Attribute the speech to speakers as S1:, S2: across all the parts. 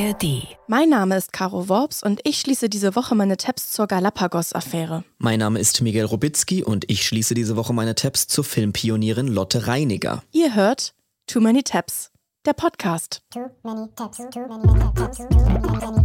S1: ARD.
S2: Mein Name ist Caro Worps und ich schließe diese Woche meine Tabs zur Galapagos-Affäre.
S3: Mein Name ist Miguel Robitzky und ich schließe diese Woche meine Tabs zur Filmpionierin Lotte Reiniger.
S2: Ihr hört Too Many Tabs, der Podcast.
S4: Too many tabs, too many tabs, too many.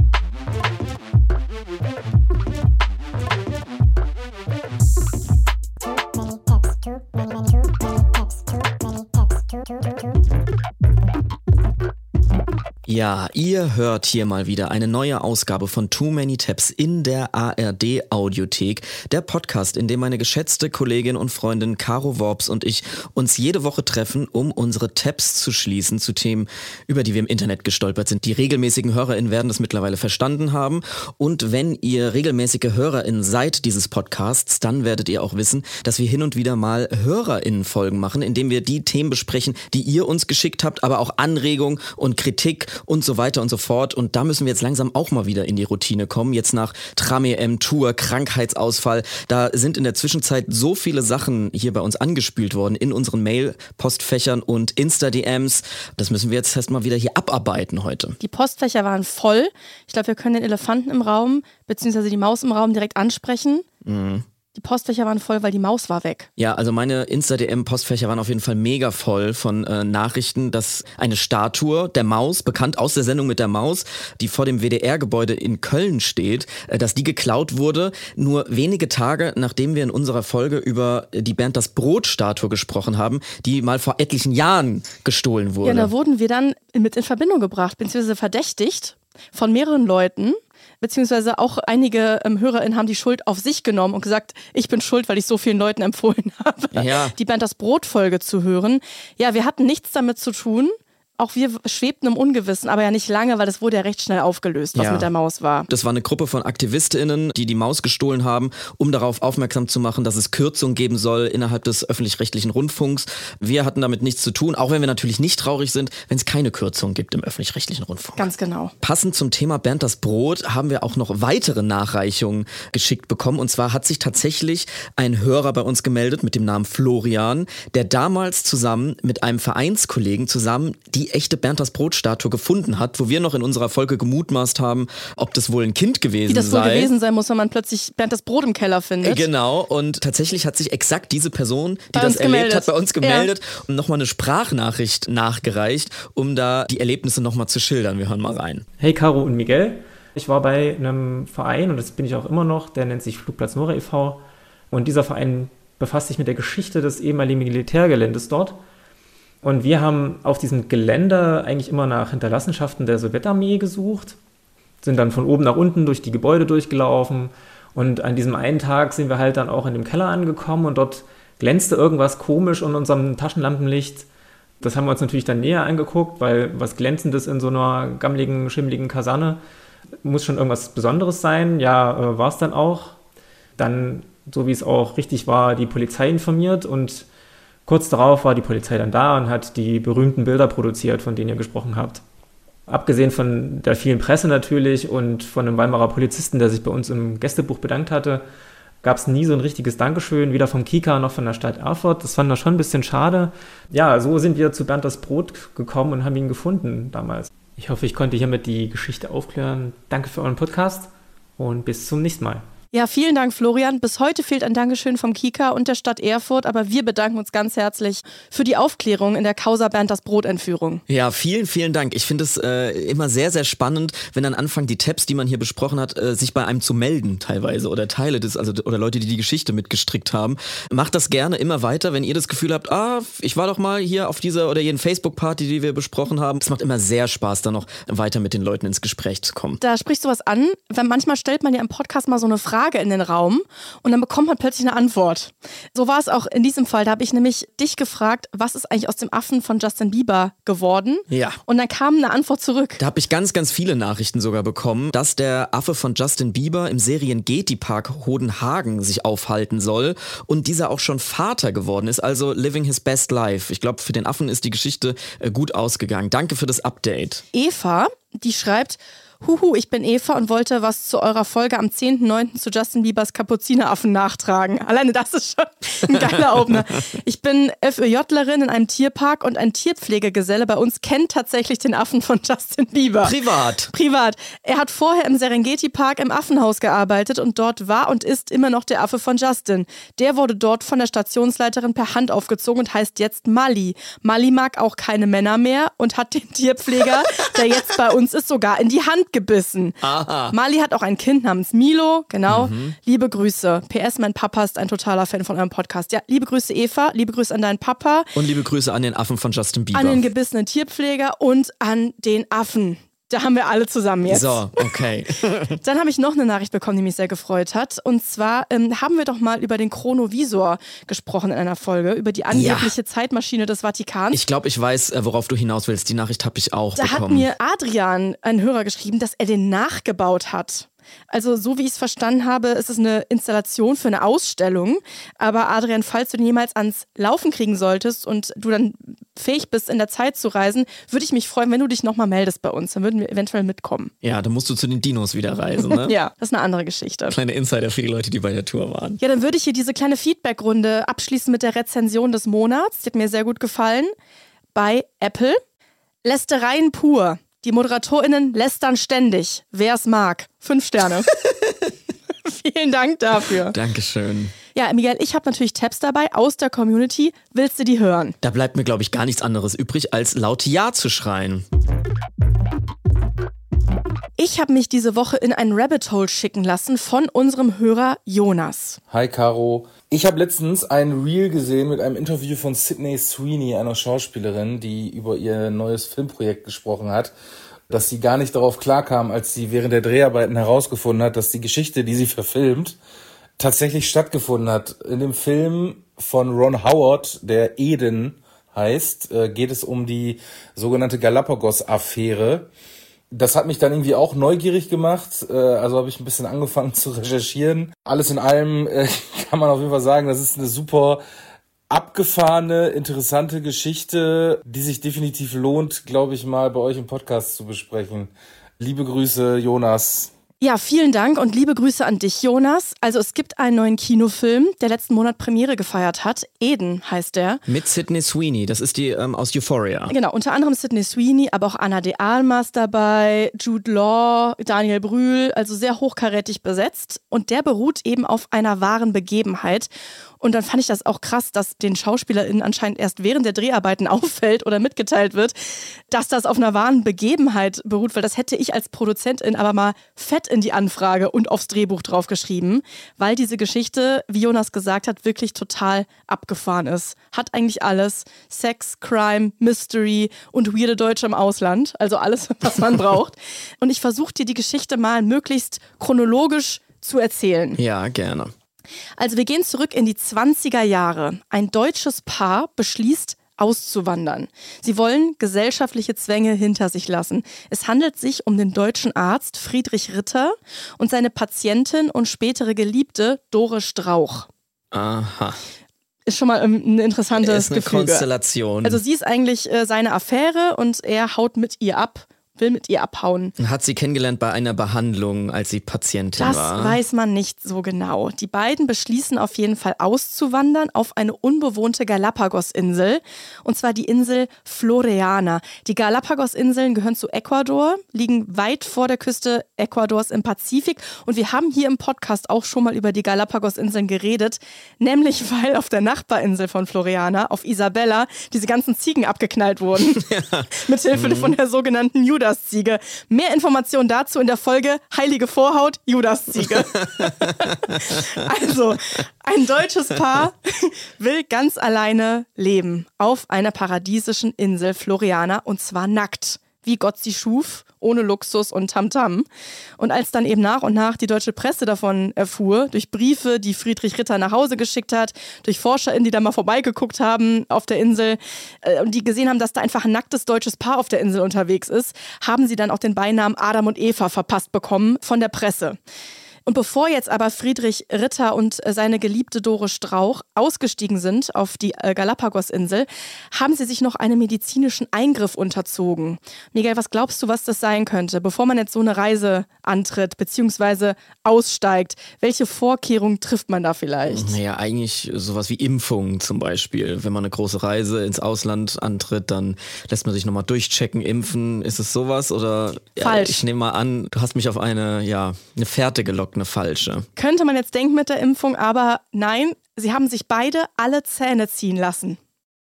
S3: Ja, ihr hört hier mal wieder eine neue Ausgabe von Too Many Tabs in der ARD-Audiothek. Der Podcast, in dem meine geschätzte Kollegin und Freundin Caro Worps und ich uns jede Woche treffen, um unsere Tabs zu schließen zu Themen, über die wir im Internet gestolpert sind. Die regelmäßigen HörerInnen werden das mittlerweile verstanden haben. Und wenn ihr regelmäßige HörerInnen seid dieses Podcasts, dann werdet ihr auch wissen, dass wir hin und wieder mal HörerInnen-Folgen machen, indem wir die Themen besprechen, die ihr uns geschickt habt, aber auch Anregungen und Kritik und so weiter und so fort. Und da müssen wir jetzt langsam auch mal wieder in die Routine kommen. Jetzt nach Tram-EM, Tour, Krankheitsausfall. Da sind in der Zwischenzeit so viele Sachen hier bei uns angespült worden in unseren Mail-Postfächern und Insta-DMs. Das müssen wir jetzt erst mal wieder hier abarbeiten heute.
S2: Die Postfächer waren voll. Ich glaube, wir können den Elefanten im Raum, beziehungsweise die Maus im Raum direkt ansprechen. Die Postfächer waren voll, weil die Maus war weg.
S3: Ja, also meine Insta-DM-Postfächer waren auf jeden Fall mega voll von Nachrichten, dass eine Statue der Maus, bekannt aus der Sendung mit der Maus, die vor dem WDR-Gebäude in Köln steht, dass die geklaut wurde, nur wenige Tage, nachdem wir in unserer Folge über die Bernd das Brot-Statue gesprochen haben, die mal vor etlichen Jahren gestohlen wurde.
S2: Ja, da wurden wir dann mit in Verbindung gebracht, beziehungsweise verdächtigt von mehreren Leuten. Beziehungsweise auch einige HörerInnen haben die Schuld auf sich genommen und gesagt, ich bin schuld, weil ich so vielen Leuten empfohlen habe, die Bernd das Brot-Folge zu hören. Ja, wir hatten nichts damit zu tun. Auch wir schwebten im Ungewissen, aber ja nicht lange, weil das wurde ja recht schnell aufgelöst, was mit der Maus war.
S3: Das war eine Gruppe von AktivistInnen, die die Maus gestohlen haben, um darauf aufmerksam zu machen, dass es Kürzungen geben soll innerhalb des öffentlich-rechtlichen Rundfunks. Wir hatten damit nichts zu tun, auch wenn wir natürlich nicht traurig sind, wenn es keine Kürzungen gibt im öffentlich-rechtlichen Rundfunk.
S2: Ganz genau.
S3: Passend zum Thema Bernd das Brot haben wir auch noch weitere Nachreichungen geschickt bekommen. Und zwar hat sich tatsächlich ein Hörer bei uns gemeldet mit dem Namen Florian, der damals zusammen mit einem Vereinskollegen die echte Bernd das Brot-Statue gefunden hat, wo wir noch in unserer Folge gemutmaßt haben, ob das wohl ein Kind gewesen sei.
S2: Wie das wohl gewesen sein muss, wenn man plötzlich Bernd das Brot im Keller findet.
S3: Genau, und tatsächlich hat sich exakt diese Person, die das erlebt hat, bei uns gemeldet und nochmal eine Sprachnachricht nachgereicht, um da die Erlebnisse nochmal zu schildern. Wir hören mal rein.
S5: Hey Caro und Miguel, ich war bei einem Verein, und das bin ich auch immer noch, der nennt sich Flugplatz Nora e.V. Und dieser Verein befasst sich mit der Geschichte des ehemaligen Militärgeländes dort. Und wir haben auf diesem Gelände eigentlich immer nach Hinterlassenschaften der Sowjetarmee gesucht, sind dann von oben nach unten durch die Gebäude durchgelaufen. Und an diesem einen Tag sind wir halt dann auch in dem Keller angekommen und dort glänzte irgendwas komisch in unserem Taschenlampenlicht. Das haben wir uns natürlich dann näher angeguckt, weil was Glänzendes in so einer gammeligen, schimmeligen Kaserne muss schon irgendwas Besonderes sein. Ja, war es dann auch. Dann, so wie es auch richtig war, die Polizei informiert und kurz darauf war die Polizei dann da und hat die berühmten Bilder produziert, von denen ihr gesprochen habt. Abgesehen von der vielen Presse natürlich und von einem Weimarer Polizisten, der sich bei uns im Gästebuch bedankt hatte, gab es nie so ein richtiges Dankeschön, weder vom Kika noch von der Stadt Erfurt. Das fanden wir schon ein bisschen schade. Ja, so sind wir zu Bernd das Brot gekommen und haben ihn gefunden damals. Ich hoffe, ich konnte hiermit die Geschichte aufklären. Danke für euren Podcast und bis zum nächsten Mal.
S2: Ja, vielen Dank, Florian. Bis heute fehlt ein Dankeschön vom Kika und der Stadt Erfurt, aber wir bedanken uns ganz herzlich für die Aufklärung in der Causa Bernd das Brot-Entführung.
S3: Ja, vielen, vielen Dank. Ich finde es immer sehr, sehr spannend, wenn dann anfangen die Tabs, die man hier besprochen hat, sich bei einem zu melden teilweise oder Teile des, also oder Leute, die die Geschichte mitgestrickt haben. Macht das gerne immer weiter, wenn ihr das Gefühl habt, ich war doch mal hier auf dieser oder jenen Facebook-Party, die wir besprochen haben. Es macht immer sehr Spaß, dann noch weiter mit den Leuten ins Gespräch zu kommen.
S2: Da sprichst du was an, weil manchmal stellt man ja im Podcast mal so eine Frage in den Raum und dann bekommt man plötzlich eine Antwort. So war es auch in diesem Fall. Da habe ich nämlich dich gefragt, was ist eigentlich aus dem Affen von Justin Bieber geworden?
S3: Ja.
S2: Und dann kam eine Antwort zurück.
S3: Da habe ich ganz, ganz viele Nachrichten sogar bekommen, dass der Affe von Justin Bieber im Serengeti-Park Hodenhagen sich aufhalten soll und dieser auch schon Vater geworden ist, also living his best life. Ich glaube, für den Affen ist die Geschichte gut ausgegangen. Danke für das Update.
S2: Eva, die schreibt: Huhu, ich bin Eva und wollte was zu eurer Folge am 10.9. zu Justin Biebers Kapuzineraffen nachtragen. Alleine das ist schon ein geiler Opener. Ich bin FÖJlerin in einem Tierpark und ein Tierpflegegeselle bei uns kennt tatsächlich den Affen von Justin Bieber. Privat. Er hat vorher im Serengeti-Park im Affenhaus gearbeitet und dort war und ist immer noch der Affe von Justin. Der wurde dort von der Stationsleiterin per Hand aufgezogen und heißt jetzt Mali. Mali mag auch keine Männer mehr und hat den Tierpfleger, der jetzt bei uns ist, sogar in die Hand gebissen.
S3: Aha.
S2: Mali hat auch ein Kind namens Milo, genau. Liebe Grüße. PS, mein Papa ist ein totaler Fan von eurem Podcast. Ja, liebe Grüße Eva, liebe Grüße an deinen Papa.
S3: Und liebe Grüße an den Affen von Justin Bieber.
S2: An den gebissenen Tierpfleger und an den Affen. Da haben wir alle zusammen jetzt.
S3: So, okay.
S2: Dann habe ich noch eine Nachricht bekommen, die mich sehr gefreut hat. Und zwar haben wir doch mal über den Chronovisor gesprochen in einer Folge, über die angebliche Zeitmaschine des Vatikans.
S3: Ich glaube, ich weiß, worauf du hinaus willst. Die Nachricht habe ich auch
S2: Da
S3: bekommen.
S2: hat mir Adrian, ein Hörer, geschrieben, dass er den nachgebaut hat. Also so wie ich es verstanden habe, ist es eine Installation für eine Ausstellung. Aber Adrian, falls du den jemals ans Laufen kriegen solltest und du dann fähig bist, in der Zeit zu reisen, würde ich mich freuen, wenn du dich nochmal meldest bei uns. Dann würden wir eventuell mitkommen.
S3: Ja, dann musst du zu den Dinos wieder reisen, ne?
S2: Ja, das ist eine andere Geschichte.
S3: Kleine Insider für die Leute, die bei der Tour waren.
S2: Ja, dann würde ich hier diese kleine Feedback-Runde abschließen mit der Rezension des Monats. Die hat mir sehr gut gefallen. Bei Apple. Lästereien pur. Die ModeratorInnen lästern ständig. Wer es mag. 5 Sterne. Vielen Dank dafür.
S3: Dankeschön.
S2: Ja, Miguel, ich habe natürlich Tabs dabei aus der Community. Willst du die hören?
S3: Da bleibt mir, glaube ich, gar nichts anderes übrig, als laut Ja zu schreien.
S2: Ich habe mich diese Woche in ein Rabbit Hole schicken lassen von unserem Hörer Jonas.
S1: Hi Caro. Ich habe letztens ein Reel gesehen mit einem Interview von Sydney Sweeney, einer Schauspielerin, die über ihr neues Filmprojekt gesprochen hat, dass sie gar nicht darauf klarkam, als sie während der Dreharbeiten herausgefunden hat, dass die Geschichte, die sie verfilmt, tatsächlich stattgefunden hat. In dem Film von Ron Howard, der Eden heißt, geht es um die sogenannte Galapagos-Affäre. Das hat mich dann irgendwie auch neugierig gemacht, also habe ich ein bisschen angefangen zu recherchieren. Alles in allem kann man auf jeden Fall sagen, das ist eine super abgefahrene, interessante Geschichte, die sich definitiv lohnt, glaube ich, mal bei euch im Podcast zu besprechen. Liebe Grüße, Jonas.
S2: Ja, vielen Dank und liebe Grüße an dich, Jonas. Also es gibt einen neuen Kinofilm, der letzten Monat Premiere gefeiert hat. Eden heißt der.
S3: Mit Sydney Sweeney, das ist die aus Euphoria.
S2: Genau, unter anderem Sydney Sweeney, aber auch Ana de Armas dabei, Jude Law, Daniel Brühl, also sehr hochkarätig besetzt. Und der beruht eben auf einer wahren Begebenheit. Und dann fand ich das auch krass, dass den SchauspielerInnen anscheinend erst während der Dreharbeiten auffällt oder mitgeteilt wird, dass das auf einer wahren Begebenheit beruht, weil das hätte ich als Produzentin aber mal fett in die Anfrage und aufs Drehbuch draufgeschrieben, weil diese Geschichte, wie Jonas gesagt hat, wirklich total abgefahren ist. Hat eigentlich alles. Sex, Crime, Mystery und weirde Deutsche im Ausland. Also alles, was man braucht. Und ich versuche dir die Geschichte mal möglichst chronologisch zu erzählen.
S3: Ja, gerne.
S2: Also wir gehen zurück in die 20er Jahre. Ein deutsches Paar beschließt, auszuwandern. Sie wollen gesellschaftliche Zwänge hinter sich lassen. Es handelt sich um den deutschen Arzt Friedrich Ritter und seine Patientin und spätere Geliebte Dore Strauch.
S3: Aha.
S2: Ist schon mal ein interessantes
S3: Ist eine
S2: Gefüge.
S3: Konstellation.
S2: Also sie ist eigentlich seine Affäre und er haut mit ihr ab. Will mit ihr abhauen.
S3: Hat sie kennengelernt bei einer Behandlung, als sie Patientin
S2: Das
S3: war?
S2: weiß man nicht so genau. Die beiden beschließen auf jeden Fall auszuwandern auf eine unbewohnte Galapagos-Insel. Und zwar die Insel Floreana. Die Galapagos-Inseln gehören zu Ecuador, liegen weit vor der Küste Ecuadors im Pazifik. Und wir haben hier im Podcast auch schon mal über die Galapagos-Inseln geredet. Nämlich, weil auf der Nachbarinsel von Floreana, auf Isabella, diese ganzen Ziegen abgeknallt wurden. Ja. Mithilfe von der sogenannten Judasziege. Mehr Informationen dazu in der Folge Heilige Vorhaut, Judasziege. Also, ein deutsches Paar will ganz alleine leben auf einer paradiesischen Insel Floreana und zwar nackt, wie Gott sie schuf, ohne Luxus und Tamtam. Und als dann eben nach und nach die deutsche Presse davon erfuhr, durch Briefe, die Friedrich Ritter nach Hause geschickt hat, durch ForscherInnen, die da mal vorbeigeguckt haben auf der Insel und die gesehen haben, dass da einfach ein nacktes deutsches Paar auf der Insel unterwegs ist, haben sie dann auch den Beinamen Adam und Eva verpasst bekommen von der Presse. Und bevor jetzt aber Friedrich Ritter und seine geliebte Dore Strauch ausgestiegen sind auf die Galapagos-Insel, haben sie sich noch einem medizinischen Eingriff unterzogen. Miguel, was glaubst du, was das sein könnte, bevor man jetzt so eine Reise antritt bzw. aussteigt? Welche Vorkehrungen trifft man da vielleicht?
S3: Naja, eigentlich sowas wie Impfungen zum Beispiel. Wenn man eine große Reise ins Ausland antritt, dann lässt man sich nochmal durchchecken, impfen. Ist es sowas? Oder
S2: Falsch.
S3: Ich nehme mal an, du hast mich auf eine Fährte gelockt, eine falsche.
S2: Könnte man jetzt denken mit der Impfung, aber nein, sie haben sich beide alle Zähne ziehen lassen.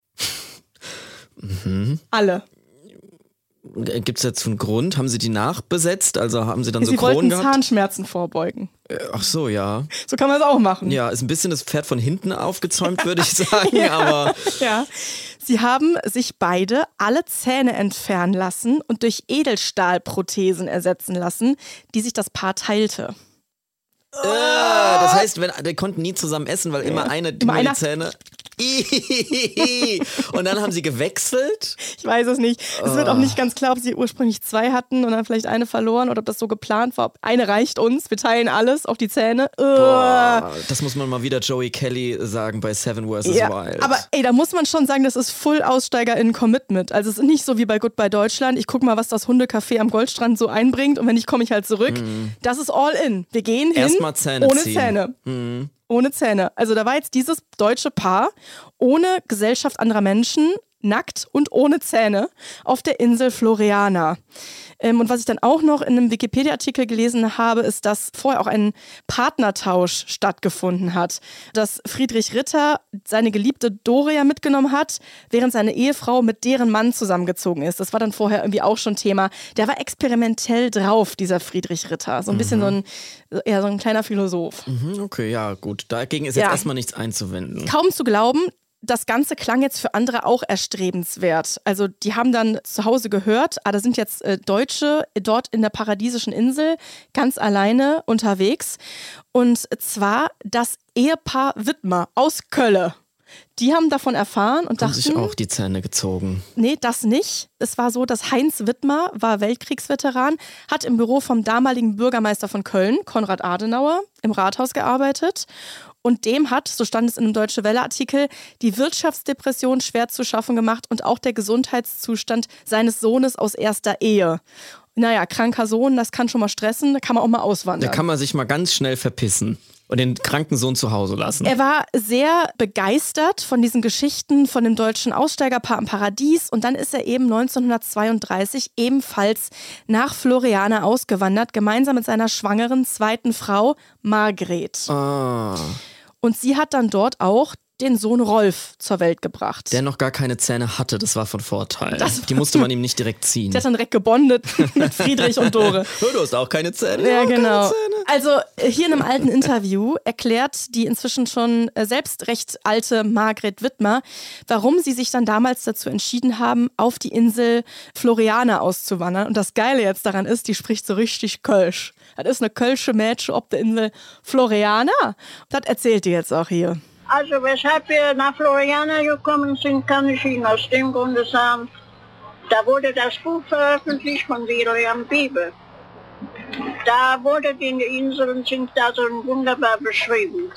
S2: Alle.
S3: Gibt es dazu einen Grund? Haben sie die nachbesetzt? Also haben sie dann so
S2: Sie
S3: Kronen
S2: wollten
S3: gehabt?
S2: Zahnschmerzen vorbeugen.
S3: Ach so, ja.
S2: So kann man es auch machen.
S3: Ja, ist ein bisschen das Pferd von hinten aufgezäumt, würde ich sagen, aber...
S2: Ja. Sie haben sich beide alle Zähne entfernen lassen und durch Edelstahlprothesen ersetzen lassen, die sich das Paar teilte.
S3: Das heißt, die konnten nie zusammen essen, weil immer eine die Zähne... Und dann haben sie gewechselt?
S2: Ich weiß es nicht. Es wird auch nicht ganz klar, ob sie ursprünglich 2 hatten und dann vielleicht eine verloren oder ob das so geplant war. Eine reicht uns, wir teilen alles auf die Zähne.
S3: Boah, das muss man mal wieder Joey Kelly sagen bei Seven vs. Wild.
S2: Aber da muss man schon sagen, das ist Full-Aussteiger-in-Commitment. Also es ist nicht so wie bei Goodbye Deutschland. Ich guck mal, was das Hundecafé am Goldstrand so einbringt und wenn nicht, komme ich halt zurück. Das ist all in. Wir gehen hin
S3: Erstmal Zähne
S2: ohne
S3: ziehen.
S2: Zähne. Ohne Zähne. Also da war jetzt dieses deutsche Paar ohne Gesellschaft anderer Menschen, nackt und ohne Zähne auf der Insel Floriana. Und was ich dann auch noch in einem Wikipedia-Artikel gelesen habe, ist, dass vorher auch ein Partnertausch stattgefunden hat. Dass Friedrich Ritter seine geliebte Doria mitgenommen hat, während seine Ehefrau mit deren Mann zusammengezogen ist. Das war dann vorher irgendwie auch schon Thema. Der war experimentell drauf, dieser Friedrich Ritter. So ein bisschen so ein kleiner Philosoph.
S3: Okay, ja, gut. Dagegen ist jetzt erstmal nichts einzuwenden.
S2: Kaum zu glauben, das Ganze klang jetzt für andere auch erstrebenswert. Also die haben dann zu Hause gehört, da sind jetzt Deutsche dort in der paradiesischen Insel ganz alleine unterwegs. Und zwar das Ehepaar Widmer aus Kölle. Die haben davon erfahren und
S3: Haben
S2: dachten...
S3: sich auch die Zähne gezogen.
S2: Nee, das nicht. Es war so, dass Heinz Widmer war Weltkriegsveteran, hat im Büro vom damaligen Bürgermeister von Köln, Konrad Adenauer, im Rathaus gearbeitet. Und dem hat, so stand es in einem Deutsche Welle-Artikel, die Wirtschaftsdepression schwer zu schaffen gemacht und auch der Gesundheitszustand seines Sohnes aus erster Ehe. Naja, kranker Sohn, das kann schon mal stressen, da kann man auch mal auswandern.
S3: Da kann man sich mal ganz schnell verpissen und den kranken Sohn zu Hause lassen.
S2: Er war sehr begeistert von diesen Geschichten von dem deutschen Aussteigerpaar am Paradies und dann ist er eben 1932 ebenfalls nach Floriana ausgewandert, gemeinsam mit seiner schwangeren zweiten Frau Margret. Und sie hat dann dort auch den Sohn Rolf zur Welt gebracht.
S3: Der noch gar keine Zähne hatte, das war von Vorteil. Die musste man ihm nicht direkt ziehen.
S2: Der hat dann direkt gebondet mit Friedrich und Dore.
S3: Du hast auch keine Zähne.
S2: Ja, genau. Also hier in einem alten Interview erklärt die inzwischen schon selbst recht alte Margret Widmer, warum sie sich dann damals dazu entschieden haben, auf die Insel Floriana auszuwandern. Und das Geile jetzt daran ist, die spricht so richtig Kölsch. Das ist eine kölsche Mädchen auf der Insel Floriana. Das erzählt die jetzt auch hier.
S6: Also weshalb wir nach Floriana gekommen sind, kann ich Ihnen aus dem Grunde sagen, da wurde das Buch veröffentlicht von William Biebe. Da wurde die Inseln sind da so wunderbar beschrieben.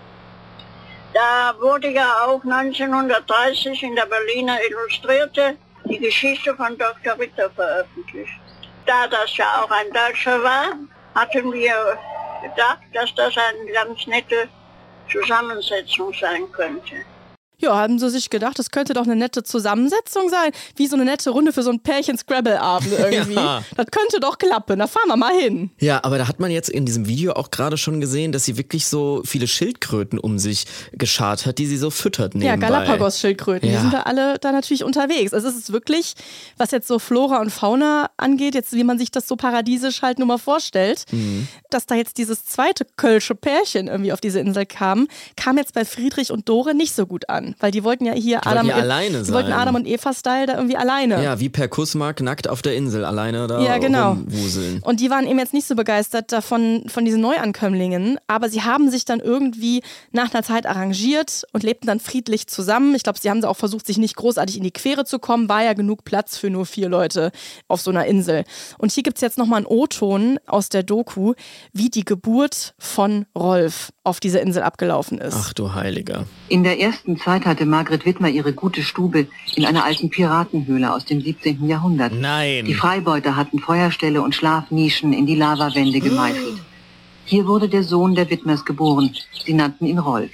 S6: Da wurde ja auch 1930 in der Berliner Illustrierte die Geschichte von Dr. Ritter veröffentlicht. Da das ja auch ein Deutscher war, hatten wir gedacht, dass das eine ganz nette Zusammensetzung sein könnte.
S2: Ja, haben sie sich gedacht, das könnte doch eine nette Zusammensetzung sein, wie so eine nette Runde für so ein Pärchen-Scrabble-Abend irgendwie.
S3: Ja.
S2: Das könnte doch klappen, da fahren wir mal hin.
S3: Ja, aber da hat man jetzt in diesem Video auch gerade schon gesehen, dass sie wirklich so viele Schildkröten um sich geschart hat, die sie so füttert nebenbei.
S2: Ja, Galapagos-Schildkröten,
S3: Ja.
S2: die sind da alle da natürlich unterwegs. Also es ist wirklich, was jetzt so Flora und Fauna angeht, jetzt wie man sich das so paradiesisch halt nur mal vorstellt, dass da jetzt dieses zweite kölsche Pärchen irgendwie auf diese Insel kam jetzt bei Friedrich und Dore nicht so gut an. sein, weil die wollten ja hier
S3: die
S2: wollten Adam und Eva-Style da irgendwie alleine.
S3: Ja, wie per Kussmark nackt auf der Insel alleine da rumwuseln.
S2: Und die waren eben jetzt nicht so begeistert davon, von diesen Neuankömmlingen, aber sie haben sich dann irgendwie nach einer Zeit arrangiert und lebten dann friedlich zusammen. Ich glaube, sie haben auch versucht, sich nicht großartig in die Quere zu kommen, war ja genug Platz für nur 4 Leute auf so einer Insel. Und hier gibt es jetzt nochmal einen O-Ton aus der Doku, wie die Geburt von Rolf auf dieser Insel abgelaufen ist.
S3: Ach du Heiliger.
S7: In der ersten Zeit hatte Margret Widmer ihre gute Stube in einer alten Piratenhöhle aus dem 17. Jahrhundert.
S3: Nein.
S7: Die Freibeuter hatten Feuerställe und Schlafnischen in die Lavawände gemeißelt. Hier wurde der Sohn der Widmers geboren. Sie nannten ihn Rolf.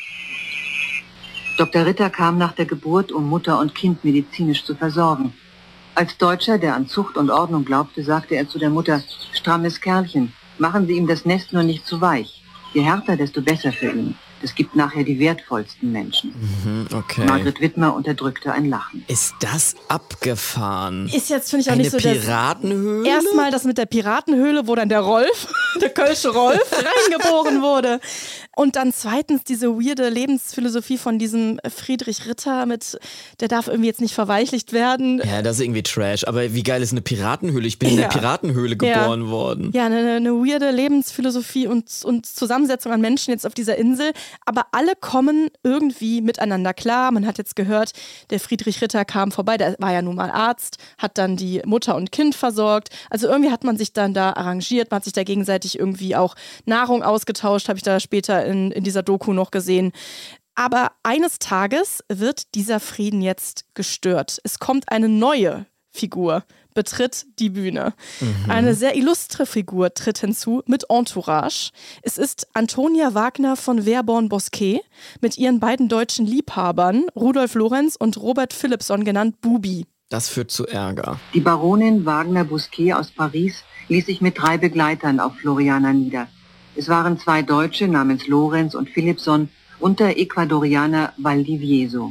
S7: Dr. Ritter kam nach der Geburt, um Mutter und Kind medizinisch zu versorgen. Als Deutscher, der an Zucht und Ordnung glaubte, sagte er zu der Mutter: Strammes Kerlchen, machen Sie ihm das Nest nur nicht zu weich. Je härter, desto besser für ihn. Das gibt nachher die wertvollsten Menschen.
S3: Okay.
S7: Margret Widmer unterdrückte ein Lachen.
S3: Ist das abgefahren?
S2: Ist jetzt, finde ich, auch
S3: eine
S2: nicht so
S3: Piratenhöhle?
S2: Erstmal das mit der Piratenhöhle, wo dann der Rolf, der kölsche Rolf, reingeboren wurde. Und dann zweitens diese weirde Lebensphilosophie von diesem Friedrich Ritter der darf irgendwie jetzt nicht verweichlicht werden.
S3: Ja, das ist irgendwie Trash. Aber wie geil ist eine Piratenhöhle? Ich bin in der Piratenhöhle geboren worden.
S2: Ja, eine weirde Lebensphilosophie und Zusammensetzung an Menschen jetzt auf dieser Insel. Aber alle kommen irgendwie miteinander klar. Man hat jetzt gehört, der Friedrich Ritter kam vorbei, der war ja nun mal Arzt, hat dann die Mutter und Kind versorgt. Also irgendwie hat man sich dann da arrangiert, man hat sich da gegenseitig irgendwie auch Nahrung ausgetauscht, habe ich da später in dieser Doku noch gesehen. Aber eines Tages wird dieser Frieden jetzt gestört. Es kommt eine neue Figur, betritt die Bühne. Eine sehr illustre Figur tritt hinzu mit Entourage. Es ist Antonia Wagner von Verborn-Bosquet mit ihren beiden deutschen Liebhabern, Rudolf Lorenz und Robert Philippson, genannt Bubi.
S3: Das führt zu Ärger.
S7: Die Baronin Wagner-Bosquet aus Paris ließ sich mit 3 Begleitern auf Floriana nieder. Es waren 2 Deutsche namens Lorenz und Philippson und der Ecuadorianer Valdivieso.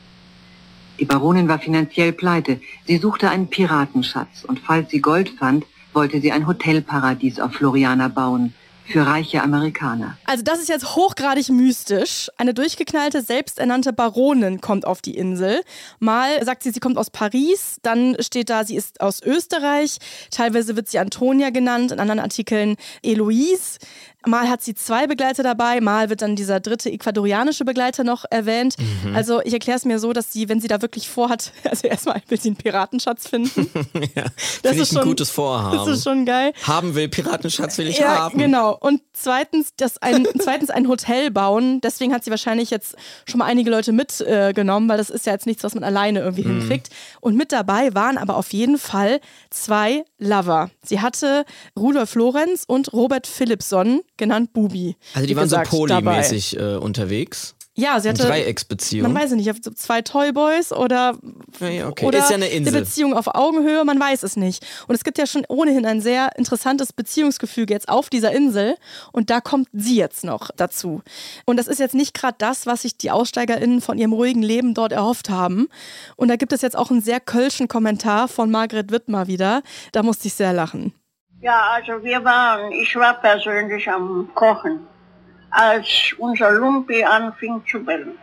S7: Die Baronin war finanziell pleite. Sie suchte einen Piratenschatz und falls sie Gold fand, wollte sie ein Hotelparadies auf Floriana bauen. Für reiche Amerikaner.
S2: Also das ist jetzt hochgradig mystisch. Eine durchgeknallte, selbsternannte Baronin kommt auf die Insel. Mal sagt sie, sie kommt aus Paris, dann steht da, sie ist aus Österreich. Teilweise wird sie Antonia genannt, in anderen Artikeln Eloise. Mal hat sie 2 Begleiter dabei, mal wird dann dieser 3. ecuadorianische Begleiter noch erwähnt. Also ich erkläre es mir so, dass sie, wenn sie da wirklich vorhat, also erstmal will sie einen Piratenschatz finden.
S3: Ja,
S2: das
S3: finde
S2: ist
S3: ich ein gutes Vorhaben.
S2: Das ist schon geil.
S3: Haben will, Piratenschatz will ich
S2: ja,
S3: haben.
S2: Genau. Und zweitens ein Hotel bauen. Deswegen hat sie wahrscheinlich jetzt schon mal einige Leute mitgenommen, weil das ist ja jetzt nichts, was man alleine irgendwie hinkriegt. Und mit dabei waren aber auf jeden Fall 2 Lover. Sie hatte Rudolf Lorenz und Robert Philippson, genannt Bubi.
S3: Also die waren so polymäßig unterwegs?
S2: Ja, sie hatte
S3: eine Dreiecksbeziehung.
S2: Man weiß es nicht, 2 Toyboys oder
S3: okay.
S2: Oder
S3: ist ja eine Insel.
S2: Eine Beziehung auf Augenhöhe, man weiß es nicht. Und es gibt ja schon ohnehin ein sehr interessantes Beziehungsgefüge jetzt auf dieser Insel und da kommt sie jetzt noch dazu. Und das ist jetzt nicht gerade das, was sich die AussteigerInnen von ihrem ruhigen Leben dort erhofft haben. Und da gibt es jetzt auch einen sehr kölschen Kommentar von Margret Widmer wieder. Da musste ich sehr lachen.
S6: Ja, also ich war persönlich am Kochen, als unser Lumpi anfing zu bellen.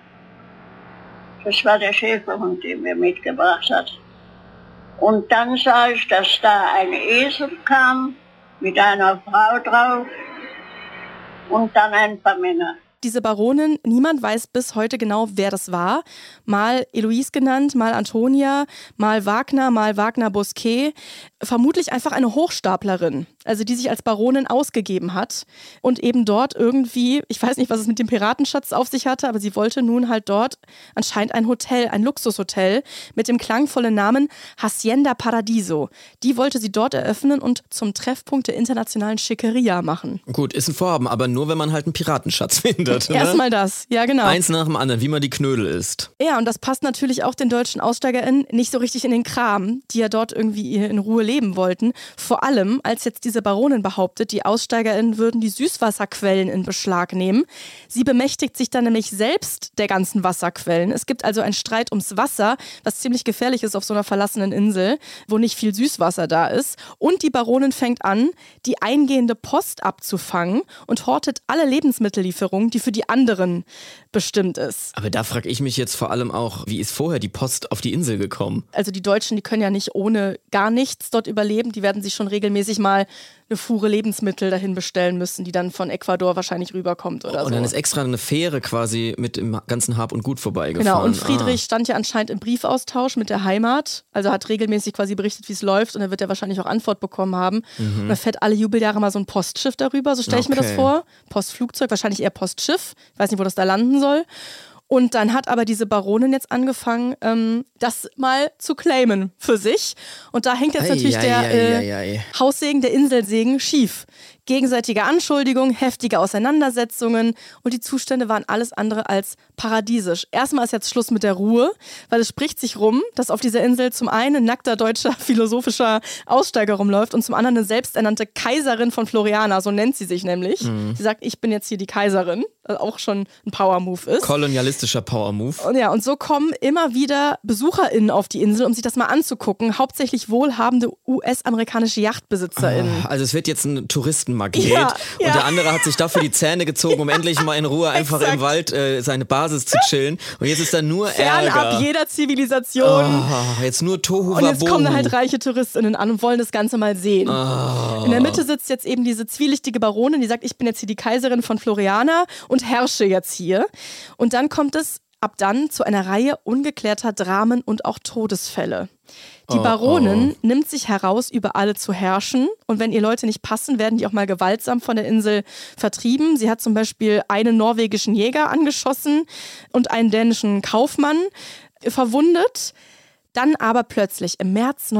S6: Das war der Schäferhund, den wir mitgebracht hat. Und dann sah ich, dass da ein Esel kam mit einer Frau drauf und dann ein paar Männer.
S2: Diese Baronin, niemand weiß bis heute genau, wer das war. Mal Eloise genannt, mal Antonia, mal Wagner-Bosquet. Vermutlich einfach eine Hochstaplerin, also die sich als Baronin ausgegeben hat und eben dort irgendwie, ich weiß nicht, was es mit dem Piratenschatz auf sich hatte, aber sie wollte nun halt dort anscheinend ein Hotel, ein Luxushotel mit dem klangvollen Namen Hacienda Paradiso. Die wollte sie dort eröffnen und zum Treffpunkt der internationalen Schickeria machen.
S3: Gut, ist ein Vorhaben, aber nur, wenn man halt einen Piratenschatz findet.
S2: Erstmal das, ja genau.
S3: Eins nach dem anderen, wie man die Knödel isst.
S2: Ja, und das passt natürlich auch den deutschen AussteigerInnen nicht so richtig in den Kram, die ja dort irgendwie in Ruhe leben wollten. Vor allem, als jetzt diese Baronin behauptet, die AussteigerInnen würden die Süßwasserquellen in Beschlag nehmen. Sie bemächtigt sich dann nämlich selbst der ganzen Wasserquellen. Es gibt also einen Streit ums Wasser, was ziemlich gefährlich ist auf so einer verlassenen Insel, wo nicht viel Süßwasser da ist. Und die Baronin fängt an, die eingehende Post abzufangen und hortet alle Lebensmittellieferungen, die für die anderen bestimmt ist.
S3: Aber da frage ich mich jetzt vor allem auch, wie ist vorher die Post auf die Insel gekommen?
S2: Also die Deutschen, die können ja nicht ohne gar nichts dort überleben. Die werden sich schon regelmäßig mal eine Fuhre Lebensmittel dahin bestellen müssen, die dann von Ecuador wahrscheinlich rüberkommt oder so.
S3: Und dann ist extra eine Fähre quasi mit dem ganzen Hab und Gut vorbeigefahren.
S2: Genau, und Friedrich stand ja anscheinend im Briefaustausch mit der Heimat, also hat regelmäßig quasi berichtet, wie es läuft, und dann wird er wahrscheinlich auch Antwort bekommen haben. Und dann fährt alle Jubeljahre mal so ein Postschiff darüber, so stelle ich mir das vor. Postflugzeug, wahrscheinlich eher Postschiff, ich weiß nicht, wo das da landen soll. Und dann hat aber diese Baronin jetzt angefangen, das mal zu claimen für sich. Und da hängt jetzt natürlich der Haussegen, der Inselsegen schief. Gegenseitige Anschuldigungen, heftige Auseinandersetzungen und die Zustände waren alles andere als paradiesisch. Erstmal ist jetzt Schluss mit der Ruhe, weil es spricht sich rum, dass auf dieser Insel zum einen ein nackter deutscher philosophischer Aussteiger rumläuft und zum anderen eine selbsternannte Kaiserin von Floriana, so nennt sie sich nämlich. Sie sagt, ich bin jetzt hier die Kaiserin, was auch schon ein Power-Move ist.
S3: Kolonialistischer Power-Move.
S2: Und ja, und so kommen immer wieder BesucherInnen auf die Insel, um sich das mal anzugucken. Hauptsächlich wohlhabende US-amerikanische YachtbesitzerInnen.
S3: Also es wird jetzt ein Touristenmagnet. Und der andere hat sich dafür die Zähne gezogen, um endlich mal in Ruhe einfach im Wald seine Basis zu chillen. Und jetzt ist da nur Ärger.
S2: Fernab jeder Zivilisation.
S3: Jetzt nur Tohu Wabohu.
S2: Und jetzt kommen da halt reiche TouristInnen an und wollen das Ganze mal sehen. In der Mitte sitzt jetzt eben diese zwielichtige Baronin, die sagt, ich bin jetzt hier die Kaiserin von Floriana und herrsche jetzt hier. Und dann kommt es ab dann zu einer Reihe ungeklärter Dramen und auch Todesfälle. Die Baronin nimmt sich heraus, über alle zu herrschen. Und wenn ihr Leute nicht passen, werden die auch mal gewaltsam von der Insel vertrieben. Sie hat zum Beispiel einen norwegischen Jäger angeschossen und einen dänischen Kaufmann verwundet. Dann aber plötzlich im März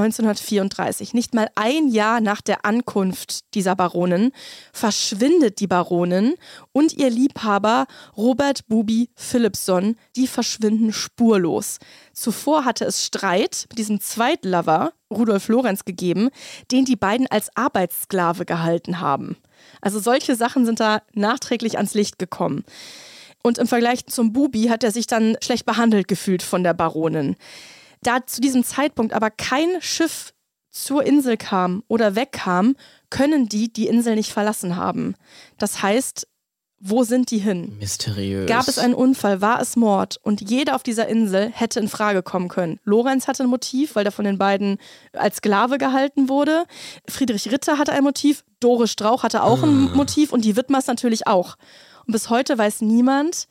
S2: 1934, nicht mal ein Jahr nach der Ankunft dieser Baronin, verschwindet die Baronin und ihr Liebhaber Robert Bubi Philipson, die verschwinden spurlos. Zuvor hatte es Streit mit diesem Zweitlover Rudolf Lorenz gegeben, den die beiden als Arbeitssklave gehalten haben. Also solche Sachen sind da nachträglich ans Licht gekommen. Und im Vergleich zum Bubi hat er sich dann schlecht behandelt gefühlt von der Baronin. Da zu diesem Zeitpunkt aber kein Schiff zur Insel kam oder wegkam, können die Insel nicht verlassen haben. Das heißt, wo sind die hin?
S3: Mysteriös.
S2: Gab es einen Unfall? War es Mord? Und jeder auf dieser Insel hätte in Frage kommen können. Lorenz hatte ein Motiv, weil der von den beiden als Sklave gehalten wurde. Friedrich Ritter hatte ein Motiv. Dore Strauch hatte auch ein Motiv und die Widmers natürlich auch. Und bis heute weiß niemand,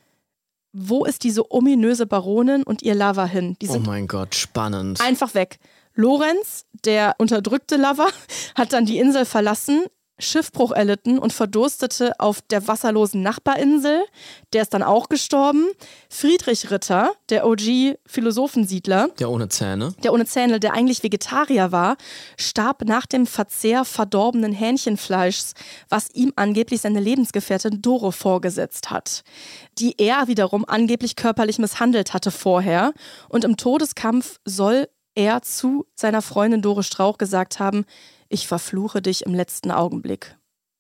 S2: wo ist diese ominöse Baronin und ihr Lover hin? Die sind
S3: mein Gott, spannend.
S2: Einfach weg. Lorenz, der unterdrückte Lover, hat dann die Insel verlassen, Schiffbruch erlitten und verdurstete auf der wasserlosen Nachbarinsel. Der ist dann auch gestorben. Friedrich Ritter, der OG-Philosophensiedler.
S3: Der ohne Zähne.
S2: Der eigentlich Vegetarier war, starb nach dem Verzehr verdorbenen Hähnchenfleischs, was ihm angeblich seine Lebensgefährtin Dore vorgesetzt hat, die er wiederum angeblich körperlich misshandelt hatte vorher. Und im Todeskampf soll er zu seiner Freundin Dore Strauch gesagt haben, ich verfluche dich im letzten Augenblick.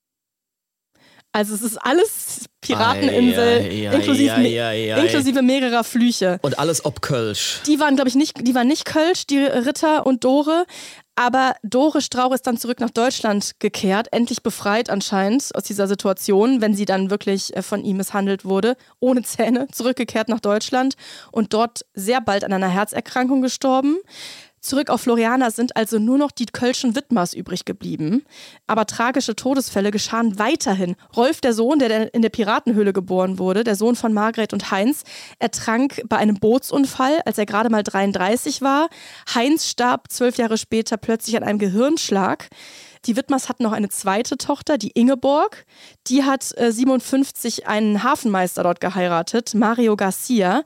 S2: Also es ist alles Pirateninsel, inklusive mehrerer Flüche.
S3: Und alles ob Kölsch.
S2: Die waren, glaube ich, nicht Kölsch, die Ritter und Dore. Aber Dore Strauch ist dann zurück nach Deutschland gekehrt, endlich befreit anscheinend aus dieser Situation, wenn sie dann wirklich von ihm misshandelt wurde, ohne Zähne, zurückgekehrt nach Deutschland und dort sehr bald an einer Herzerkrankung gestorben. Zurück auf Floriana sind also nur noch die Kölschen Widmers übrig geblieben. Aber tragische Todesfälle geschahen weiterhin. Rolf, der Sohn, der in der Piratenhöhle geboren wurde, der Sohn von Margret und Heinz, ertrank bei einem Bootsunfall, als er gerade mal 33 war. Heinz starb 12 Jahre später plötzlich an einem Gehirnschlag. Die Widmers hatten noch eine zweite Tochter, die Ingeborg. Die hat 57 einen Hafenmeister dort geheiratet, Mario Garcia.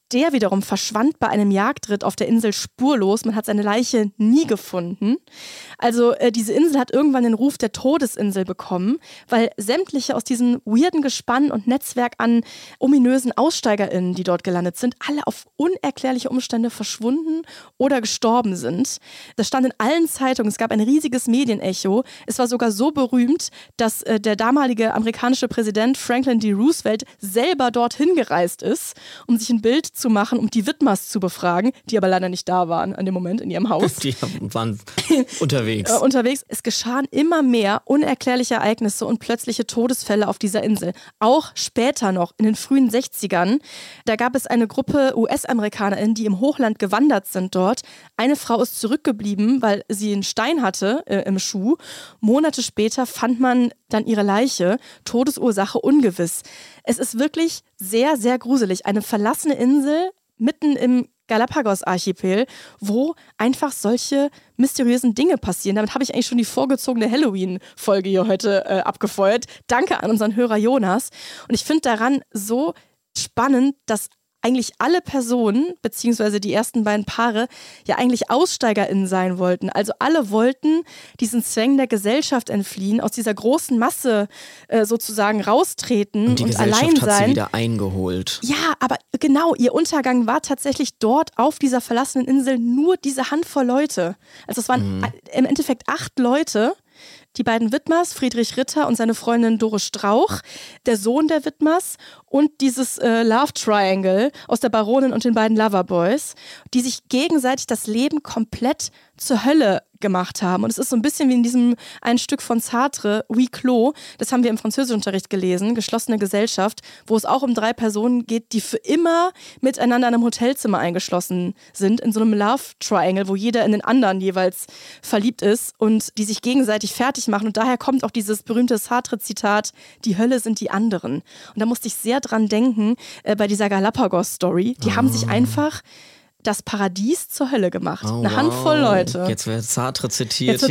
S2: Der wiederum verschwand bei einem Jagdritt auf der Insel spurlos. Man hat seine Leiche nie gefunden. Also diese Insel hat irgendwann den Ruf der Todesinsel bekommen, weil sämtliche aus diesem weirden Gespann und Netzwerk an ominösen AussteigerInnen, die dort gelandet sind, alle auf unerklärliche Umstände verschwunden oder gestorben sind. Das stand in allen Zeitungen. Es gab ein riesiges Medienecho. Es war sogar so berühmt, dass der damalige amerikanische Präsident Franklin D. Roosevelt selber dorthin gereist ist, um sich ein Bild zu machen, um die Whitmers zu befragen, die aber leider nicht da waren an dem Moment in ihrem Haus.
S3: Die waren unterwegs.
S2: Es geschahen immer mehr unerklärliche Ereignisse und plötzliche Todesfälle auf dieser Insel. Auch später noch, in den frühen 60ern, da gab es eine Gruppe US-AmerikanerInnen, die im Hochland gewandert sind dort. Eine Frau ist zurückgeblieben, weil sie einen Stein hatte im Schuh. Monate später fand man dann ihre Leiche, Todesursache ungewiss. Es ist wirklich sehr, sehr gruselig. Eine verlassene Insel mitten im Galapagos-Archipel, wo einfach solche mysteriösen Dinge passieren. Damit habe ich eigentlich schon die vorgezogene Halloween-Folge hier heute abgefeuert. Danke an unseren Hörer Jonas. Und ich finde daran so spannend, dass eigentlich alle Personen, beziehungsweise die ersten beiden Paare, ja eigentlich AussteigerInnen sein wollten. Also alle wollten diesen Zwängen der Gesellschaft entfliehen, aus dieser großen Masse sozusagen raustreten und allein sein.
S3: Die Gesellschaft hat sie wieder eingeholt.
S2: Ja, aber genau, ihr Untergang war tatsächlich dort auf dieser verlassenen Insel nur diese Handvoll Leute. Also es waren im Endeffekt 8 Leute. Die beiden Whitmers, Friedrich Ritter und seine Freundin Doris Strauch, der Sohn der Whitmers und dieses Love Triangle aus der Baronin und den beiden Loverboys, die sich gegenseitig das Leben komplett zur Hölle gemacht haben. Und es ist so ein bisschen wie in diesem ein Stück von Sartre, Huis Clos, das haben wir im Französischunterricht gelesen, geschlossene Gesellschaft, wo es auch um 3 Personen geht, die für immer miteinander in einem Hotelzimmer eingeschlossen sind, in so einem Love Triangle, wo jeder in den anderen jeweils verliebt ist und die sich gegenseitig fertig machen. Und daher kommt auch dieses berühmte Sartre-Zitat, die Hölle sind die anderen. Und da musste ich sehr dran denken bei dieser Galapagos-Story. Die haben sich einfach das Paradies zur Hölle gemacht. Eine Handvoll Leute.
S3: Jetzt wird Sartre zitiert.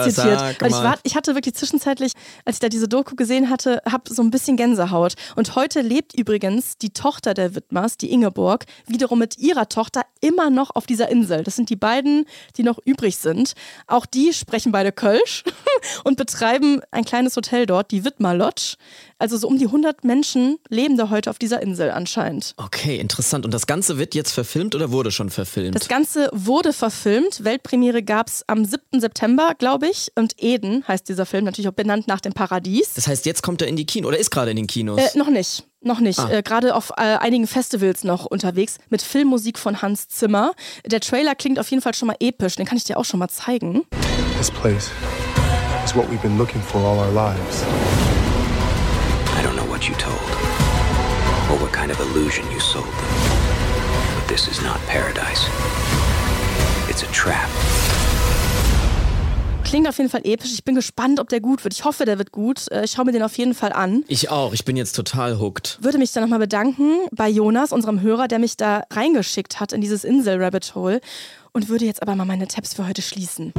S2: Ich hatte wirklich zwischenzeitlich, als ich da diese Doku gesehen hatte, habe so ein bisschen Gänsehaut. Und heute lebt übrigens die Tochter der Whitmers, die Ingeborg, wiederum mit ihrer Tochter immer noch auf dieser Insel. Das sind die beiden, die noch übrig sind. Auch die sprechen beide Kölsch und betreiben ein kleines Hotel dort, die Whitmer Lodge. Also so um die 100 Menschen leben da heute auf dieser Insel anscheinend.
S3: Okay, interessant. Und das Ganze wird jetzt verfilmt oder wurde schon verfilmt?
S2: Das Ganze wurde verfilmt. Weltpremiere gab es am 7. September, glaube ich. Und Eden heißt dieser Film, natürlich auch benannt nach dem Paradies.
S3: Das heißt, jetzt kommt er in die Kinos oder ist gerade in den Kinos?
S2: Noch nicht. Gerade auf einigen Festivals noch unterwegs mit Filmmusik von Hans Zimmer. Der Trailer klingt auf jeden Fall schon mal episch. Den kann ich dir auch schon mal zeigen.
S8: This place is what we've been looking for all our lives.
S9: I don't know what you told, or what kind of illusion you sold them. But this is not paradise. It's a trap.
S2: Klingt auf jeden Fall episch. Ich bin gespannt, ob der gut wird. Ich hoffe, der wird gut. Ich schaue mir den auf jeden Fall an.
S3: Ich auch. Ich bin jetzt total hooked.
S2: Würde mich dann nochmal bedanken bei Jonas, unserem Hörer, der mich da reingeschickt hat in dieses Insel-Rabbit-Hole. Und würde jetzt aber mal meine Tabs für heute schließen.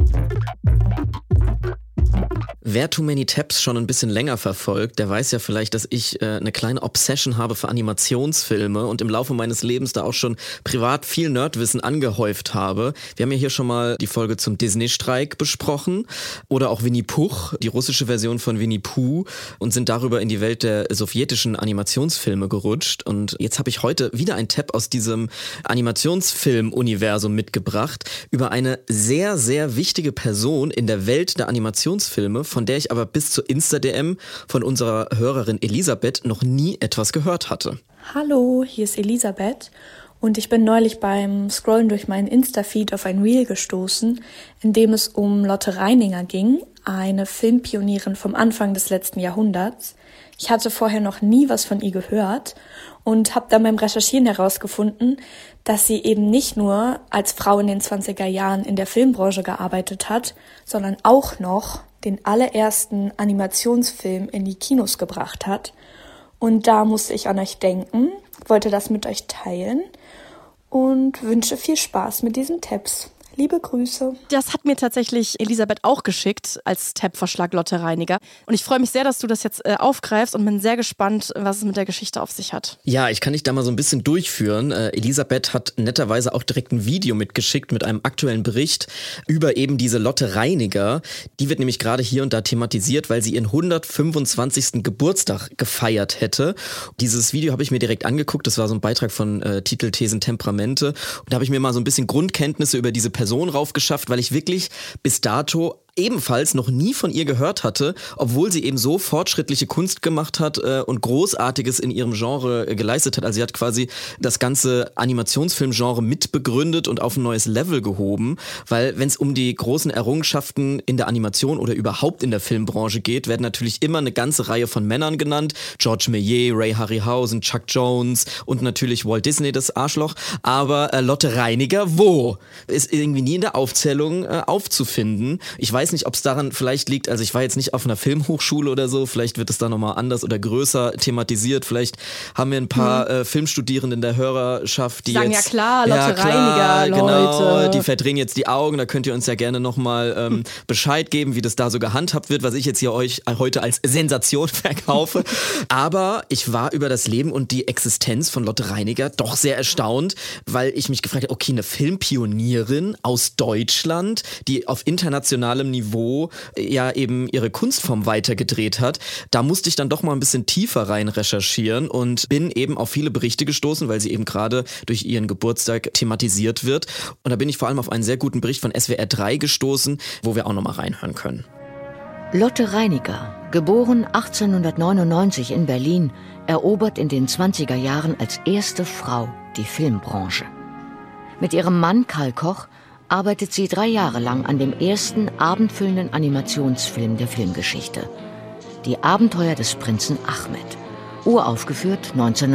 S3: Wer Too Many Tabs schon ein bisschen länger verfolgt, der weiß ja vielleicht, dass ich eine kleine Obsession habe für Animationsfilme und im Laufe meines Lebens da auch schon privat viel Nerdwissen angehäuft habe. Wir haben ja hier schon mal die Folge zum Disney-Streik besprochen oder auch Winnie Puch, die russische Version von Winnie Pooh, und sind darüber in die Welt der sowjetischen Animationsfilme gerutscht. Und jetzt habe ich heute wieder ein Tab aus diesem Animationsfilm-Universum mitgebracht über eine sehr, sehr wichtige Person in der Welt der Animationsfilme, von der ich aber bis zur Insta-DM von unserer Hörerin Elisabeth noch nie etwas gehört hatte.
S10: Hallo, hier ist Elisabeth und ich bin neulich beim Scrollen durch meinen Insta-Feed auf ein Reel gestoßen, in dem es um Lotte Reininger ging, eine Filmpionierin vom Anfang des letzten Jahrhunderts. Ich hatte vorher noch nie was von ihr gehört und habe dann beim Recherchieren herausgefunden, dass sie eben nicht nur als Frau in den 20er Jahren in der Filmbranche gearbeitet hat, sondern auch noch den allerersten Animationsfilm in die Kinos gebracht hat. Und da musste ich an euch denken, wollte das mit euch teilen und wünsche viel Spaß mit diesen Tabs. Liebe Grüße.
S2: Das hat mir tatsächlich Elisabeth auch geschickt als Tab-Vorschlag Lotte Reiniger. Und ich freue mich sehr, dass du das jetzt aufgreifst und bin sehr gespannt, was es mit der Geschichte auf sich hat.
S3: Ja, ich kann dich da mal so ein bisschen durchführen. Elisabeth hat netterweise auch direkt ein Video mitgeschickt mit einem aktuellen Bericht über eben diese Lotte Reiniger. Die wird nämlich gerade hier und da thematisiert, weil sie ihren 125. Geburtstag gefeiert hätte. Dieses Video habe ich mir direkt angeguckt. Das war so ein Beitrag von Titel, Thesen, Temperamente. Und da habe ich mir mal so ein bisschen Grundkenntnisse über diese Person raufgeschafft, weil ich wirklich bis dato ebenfalls noch nie von ihr gehört hatte, obwohl sie eben so fortschrittliche Kunst gemacht hat und Großartiges in ihrem Genre geleistet hat. Also sie hat quasi das ganze Animationsfilmgenre mitbegründet und auf ein neues Level gehoben, weil wenn es um die großen Errungenschaften in der Animation oder überhaupt in der Filmbranche geht, werden natürlich immer eine ganze Reihe von Männern genannt. George Méliès, Ray Harryhausen, Chuck Jones und natürlich Walt Disney, das Arschloch. Aber Lotte Reiniger, wo? Ist irgendwie nie in der Aufzählung aufzufinden. Ich weiß nicht, ob es daran vielleicht liegt, also ich war jetzt nicht auf einer Filmhochschule oder so, vielleicht wird es da nochmal anders oder größer thematisiert, vielleicht haben wir ein paar Filmstudierende in der Hörerschaft, die
S2: sagen
S3: jetzt...
S2: ja klar, Lotte Reiniger,
S3: genau,
S2: Leute.
S3: die verdrehen jetzt die Augen, da könnt ihr uns ja gerne nochmal Bescheid geben, wie das da so gehandhabt wird, was ich jetzt hier euch heute als Sensation verkaufe. Aber ich war über das Leben und die Existenz von Lotte Reiniger doch sehr erstaunt, weil ich mich gefragt habe, okay, eine Filmpionierin aus Deutschland, die auf internationalem Niveau ja eben ihre Kunstform weitergedreht hat. Da musste ich dann doch mal ein bisschen tiefer rein recherchieren und bin eben auf viele Berichte gestoßen, weil sie eben gerade durch ihren Geburtstag thematisiert wird. Und da bin ich vor allem auf einen sehr guten Bericht von SWR 3 gestoßen, wo wir auch nochmal reinhören können.
S11: Lotte Reiniger, geboren 1899 in Berlin, erobert in den 20er Jahren als erste Frau die Filmbranche. Mit ihrem Mann Karl Koch arbeitet sie 3 Jahre lang an dem ersten abendfüllenden Animationsfilm der Filmgeschichte. Die Abenteuer des Prinzen Ahmed. Uraufgeführt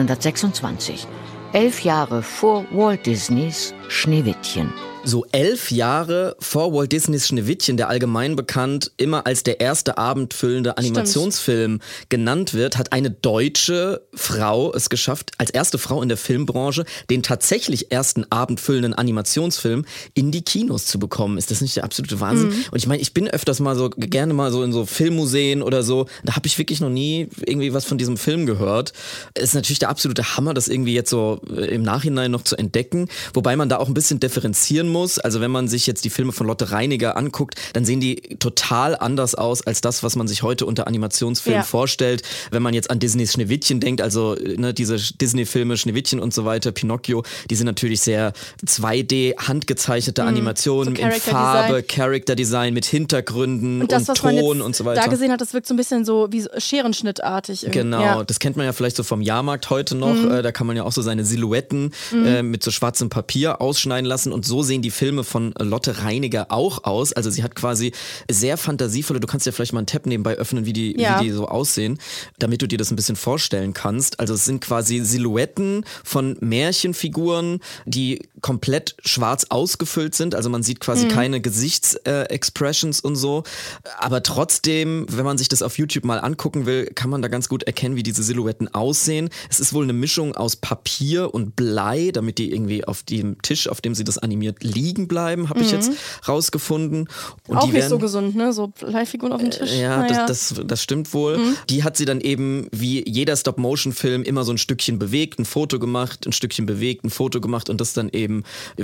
S11: 1926. 11 Jahre vor Walt Disneys Schneewittchen.
S3: So 11 Jahre vor Walt Disneys Schneewittchen, der allgemein bekannt immer als der erste abendfüllende Animationsfilm genannt wird, hat eine deutsche Frau es geschafft, als erste Frau in der Filmbranche, den tatsächlich ersten abendfüllenden Animationsfilm in die Kinos zu bekommen. Ist das nicht der absolute Wahnsinn? Und ich meine, ich bin öfters mal so, gerne mal so in so Filmmuseen oder so, da habe ich wirklich noch nie irgendwie was von diesem Film gehört. Es ist natürlich der absolute Hammer, das irgendwie jetzt so im Nachhinein noch zu entdecken, wobei man da auch ein bisschen differenzieren muss. Also wenn man sich jetzt die Filme von Lotte Reiniger anguckt, dann sehen die total anders aus als das, was man sich heute unter Animationsfilmen vorstellt. Wenn man jetzt an Disneys Schneewittchen denkt, also diese Disney-Filme Schneewittchen und so weiter, Pinocchio, die sind natürlich sehr 2D handgezeichnete Animationen so in Farbe, Character Design mit Hintergründen und das, Ton und so weiter.
S2: Da gesehen hat, das wirkt so ein bisschen so wie Scherenschnittartig.
S3: Genau, das kennt man ja vielleicht so vom Jahrmarkt heute noch. Da kann man ja auch so seine Silhouetten mit so schwarzem Papier ausschneiden lassen und so sehen die Filme von Lotte Reiniger auch aus. Also sie hat quasi sehr fantasievolle, du kannst ja vielleicht mal einen Tab nebenbei öffnen, wie die so aussehen, damit du dir das ein bisschen vorstellen kannst. Also es sind quasi Silhouetten von Märchenfiguren, die komplett schwarz ausgefüllt sind. Also man sieht quasi keine Gesichtsexpressions und so. Aber trotzdem, wenn man sich das auf YouTube mal angucken will, kann man da ganz gut erkennen, wie diese Silhouetten aussehen. Es ist wohl eine Mischung aus Papier und Blei, damit die irgendwie auf dem Tisch, auf dem sie das animiert, liegen bleiben, habe ich jetzt rausgefunden. Und
S2: auch
S3: die
S2: nicht so gesund, ne? So Bleifiguren auf dem Tisch.
S3: Das stimmt wohl. Die hat sie dann eben wie jeder Stop-Motion-Film immer so ein Stückchen bewegt, ein Foto gemacht, ein Stückchen bewegt, ein Foto gemacht und das dann eben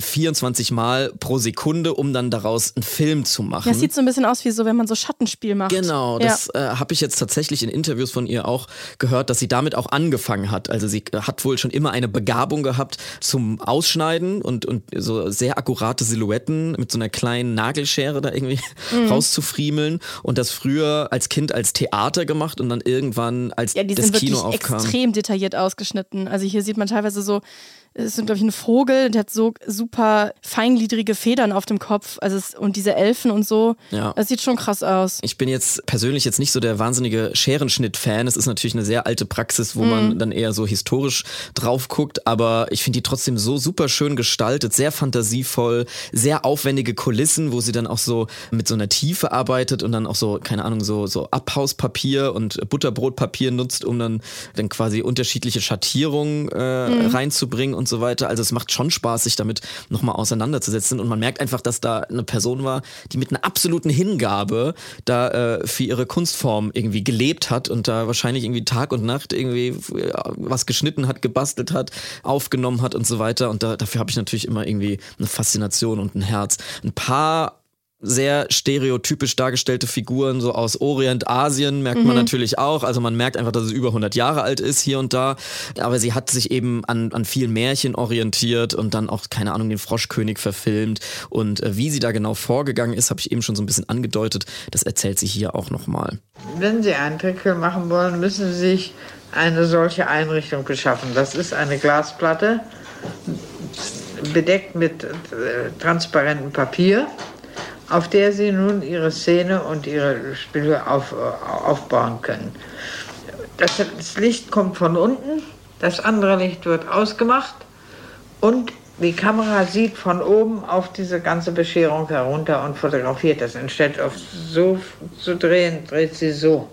S3: 24 Mal pro Sekunde, um dann daraus einen Film zu machen.
S2: Das sieht so ein bisschen aus wie so, wenn man so Schattenspiel macht.
S3: Genau, das habe ich jetzt tatsächlich in Interviews von ihr auch gehört, dass sie damit auch angefangen hat. Also sie hat wohl schon immer eine Begabung gehabt zum Ausschneiden und so sehr akkurate Silhouetten mit so einer kleinen Nagelschere da irgendwie rauszufriemeln und das früher als Kind als Theater gemacht und dann irgendwann als das Kino aufkam. Ja, die sind wirklich
S2: extrem detailliert ausgeschnitten. Also hier sieht man teilweise so, es ist, glaube ich, ein Vogel, der hat so super feingliedrige Federn auf dem Kopf. Und diese Elfen und so. Ja. Das sieht schon krass aus.
S3: Ich bin jetzt persönlich jetzt nicht so der wahnsinnige Scherenschnitt-Fan. Es ist natürlich eine sehr alte Praxis, wo man dann eher so historisch drauf guckt. Aber ich finde die trotzdem so super schön gestaltet, sehr fantasievoll, sehr aufwendige Kulissen, wo sie dann auch so mit so einer Tiefe arbeitet und dann auch so, keine Ahnung, so Abhauspapier und Butterbrotpapier nutzt, um dann quasi unterschiedliche Schattierungen reinzubringen und so weiter. Also es macht schon Spaß, sich damit nochmal auseinanderzusetzen und man merkt einfach, dass da eine Person war, die mit einer absoluten Hingabe da für ihre Kunstform irgendwie gelebt hat und da wahrscheinlich irgendwie Tag und Nacht irgendwie was geschnitten hat, gebastelt hat, aufgenommen hat und so weiter. Und dafür habe ich natürlich immer irgendwie eine Faszination und ein Herz. Ein paar sehr stereotypisch dargestellte Figuren, so aus Orient, Asien, merkt man natürlich auch. Also man merkt einfach, dass es über 100 Jahre alt ist hier und da. Aber sie hat sich eben an vielen Märchen orientiert und dann auch, keine Ahnung, den Froschkönig verfilmt. Und wie sie da genau vorgegangen ist, habe ich eben schon so ein bisschen angedeutet. Das erzählt sie hier auch nochmal.
S12: Wenn Sie einen Trickfilm machen wollen, müssen Sie sich eine solche Einrichtung beschaffen. Das ist eine Glasplatte, bedeckt mit transparentem Papier, auf der Sie nun Ihre Szene und Ihre Spiele aufbauen können. Das Licht kommt von unten, das andere Licht wird ausgemacht und die Kamera sieht von oben auf diese ganze Bescherung herunter und fotografiert das. Anstatt auf so zu drehen, dreht sie so.